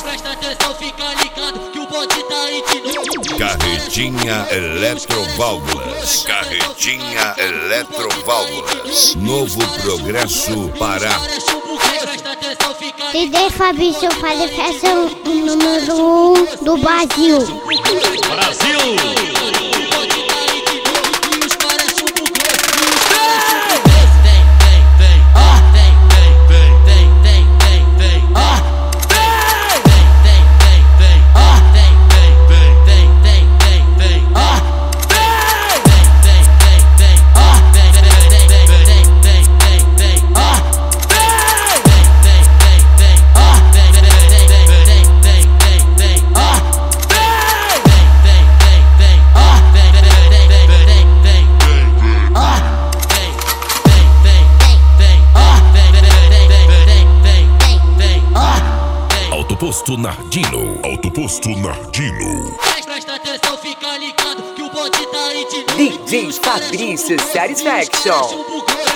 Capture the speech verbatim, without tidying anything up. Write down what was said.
Presta atenção, fica ligado que o bonde tá aí de novo. Carretinha Eletroválvulas. Carretinha Eletroválvulas. Novo Progresso Pará. D J Fabrício faz festa o número um do Brasil. Brasil! Autoposto Nardino. Autoposto Nardino. Presta atenção, fica ligado que o bonde tá aí de novo. D J Fabrício Satisfaction.